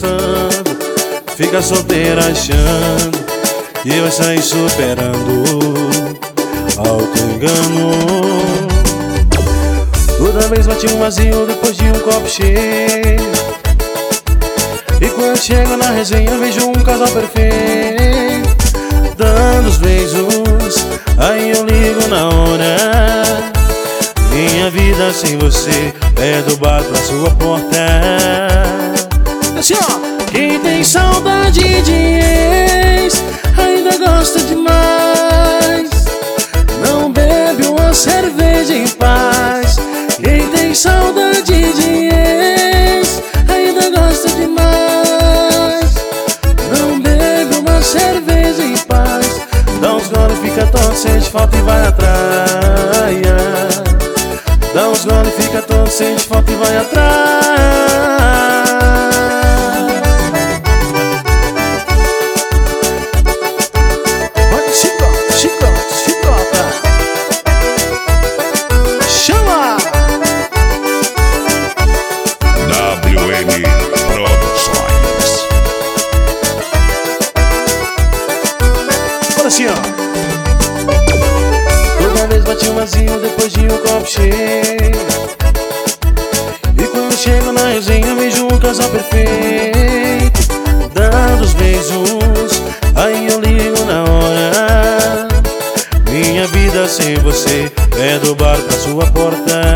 gostando, fica solteira achando que vai sair superando auto-engano. Toda vez bate um vazio depois de um copo cheio, e quando chego na resenha vejo um casal perfeito, dando os beijos, aí eu ligo na hora. Minha vida sem você é do bar pra sua porta. Assim ó. Quem tem saudade de ex ainda gosta demais, não bebe uma cerveja em paz. Quem tem saudade de ex ainda gosta demais, não bebe uma cerveja em paz. Dá uns goles, fica todo, sente falta e vai atrás. Dá uns goles, fica todo, sente falta e vai atrás. Assim, ó. Toda vez bate um vazio depois de um copo cheio, e quando chego na resenha vejo um casal perfeito, dando os beijos, aí eu ligo na hora. Minha vida sem você é do bar pra sua porta.